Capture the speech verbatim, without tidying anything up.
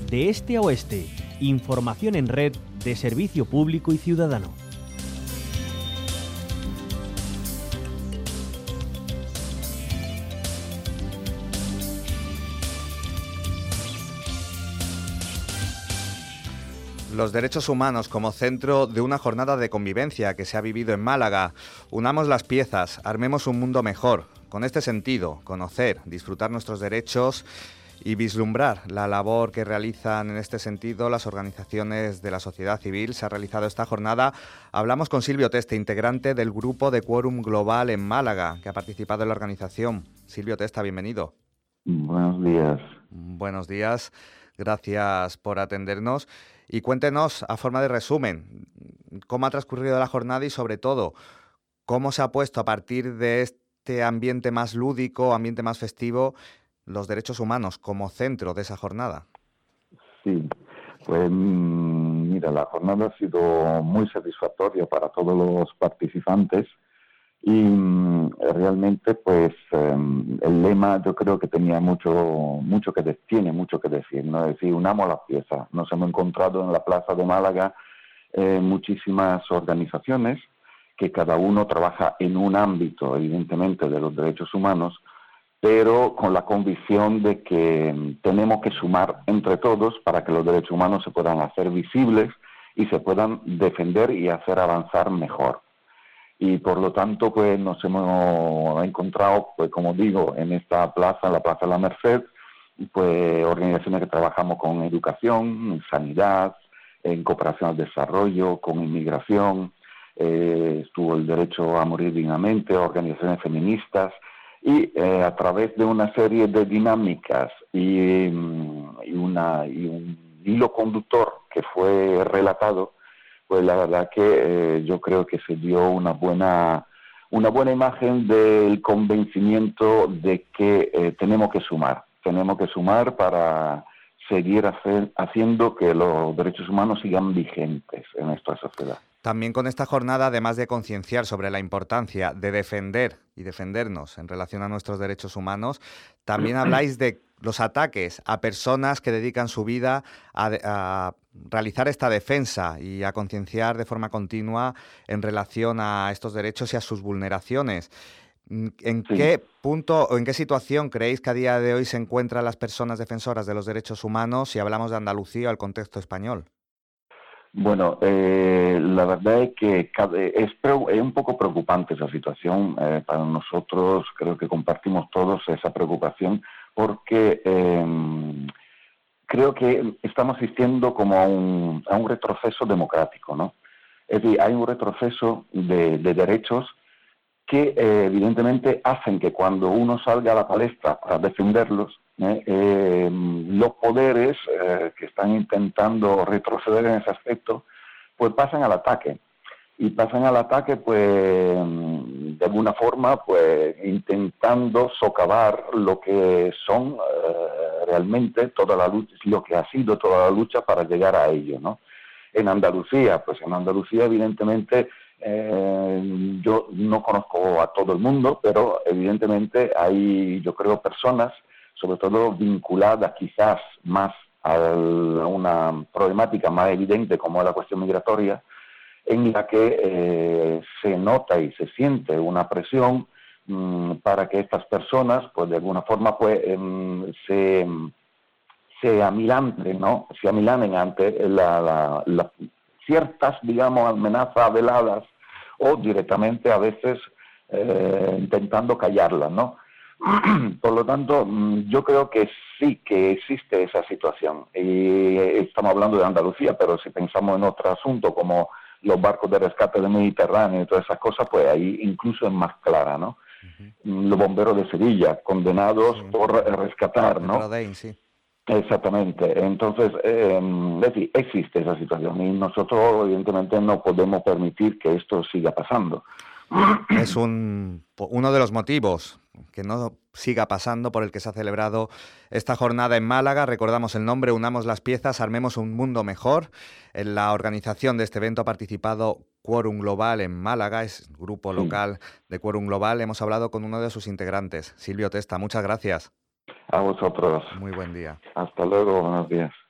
de este a oeste. Información en red de servicio público y ciudadano. Los derechos humanos como centro de una jornada de convivencia que se ha vivido en Málaga. Unamos las piezas, armemos un mundo mejor. Con este sentido, conocer, disfrutar nuestros derechos y vislumbrar la labor que realizan en este sentido las organizaciones de la sociedad civil. Se ha realizado esta jornada. Hablamos con Silvio Testa, integrante del grupo de Quórum Global en Málaga, que ha participado en la organización. Silvio Testa, bienvenido. Buenos días. Buenos días, gracias por atendernos. Y cuéntenos, a forma de resumen, cómo ha transcurrido la jornada y, sobre todo, cómo se ha puesto a partir de este ambiente más lúdico, ambiente más festivo, los derechos humanos como centro de esa jornada. Sí, pues mira, la jornada ha sido muy satisfactoria para todos los participantes y realmente pues el lema yo creo que tenía mucho mucho que de, tiene mucho que decir, ¿no? Es decir, unamos las piezas. Nos hemos encontrado en la Plaza de Málaga eh, muchísimas organizaciones que cada uno trabaja en un ámbito, evidentemente, de los derechos humanos, pero con la convicción de que tenemos que sumar entre todos para que los derechos humanos se puedan hacer visibles y se puedan defender y hacer avanzar mejor. Y por lo tanto, pues nos hemos encontrado, pues como digo, en esta plaza, en la Plaza de la Merced, pues organizaciones que trabajamos con educación, en sanidad, en cooperación al desarrollo, con inmigración, eh, estuvo el derecho a morir dignamente, organizaciones feministas, y eh, a través de una serie de dinámicas y, y, una, y un hilo conductor que fue relatado, pues la verdad que eh, yo creo que se dio una buena una buena imagen del convencimiento de que eh, tenemos que sumar, tenemos que sumar para seguir hacer, haciendo que los derechos humanos sigan vigentes en nuestra sociedad. También con esta jornada, además de concienciar sobre la importancia de defender y defendernos en relación a nuestros derechos humanos, también habláis de los ataques a personas que dedican su vida a, a realizar esta defensa y a concienciar de forma continua en relación a estos derechos y a sus vulneraciones. ¿En Sí. qué punto o en qué situación creéis que a día de hoy se encuentran las personas defensoras de los derechos humanos si hablamos de Andalucía o el contexto español? Bueno, eh, la verdad es que es, es un poco preocupante esa situación. Eh, para nosotros creo que compartimos todos esa preocupación porque eh, creo que estamos asistiendo como a un, a un retroceso democrático, ¿no? Es decir, hay un retroceso de, de derechos que eh, evidentemente hacen que cuando uno salga a la palestra para defenderlos, eh, eh, los poderes eh, que están intentando retroceder en ese aspecto, pues pasan al ataque. Y pasan al ataque, pues, de alguna forma, pues, intentando socavar lo que son eh, realmente toda la lucha, lo que ha sido toda la lucha para llegar a ello, ¿no? En Andalucía, pues en Andalucía, evidentemente, Eh, yo no conozco a todo el mundo, pero evidentemente hay, yo creo, personas, sobre todo vinculadas quizás más a una problemática más evidente como es la cuestión migratoria, en la que eh, se nota y se siente una presión mmm, para que estas personas, pues de alguna forma, pues eh, se, se amilanen, ¿no? Se amilanen ante la, la, la ciertas, digamos, amenazas veladas o directamente a veces eh, intentando callarlas, ¿no? Por lo tanto, yo creo que sí que existe esa situación. Y estamos hablando de Andalucía, pero si pensamos en otro asunto como los barcos de rescate del Mediterráneo y todas esas cosas, pues ahí incluso es más clara, ¿no? Uh-huh. Los bomberos de Sevilla, condenados sí. por rescatar, ¿no? Rodain, sí. Exactamente. Entonces, eh, es decir, existe esa situación y nosotros evidentemente no podemos permitir que esto siga pasando. Es un, uno de los motivos que no siga pasando por el que se ha celebrado esta jornada en Málaga. Recordamos el nombre, Unamos las piezas, armemos un mundo mejor. En la organización de este evento ha participado Quórum Global en Málaga, es el grupo local de Quórum Global. Hemos hablado con uno de sus integrantes, Silvio Testa. Muchas gracias. A vosotros. Muy buen día. Hasta luego, buenos días.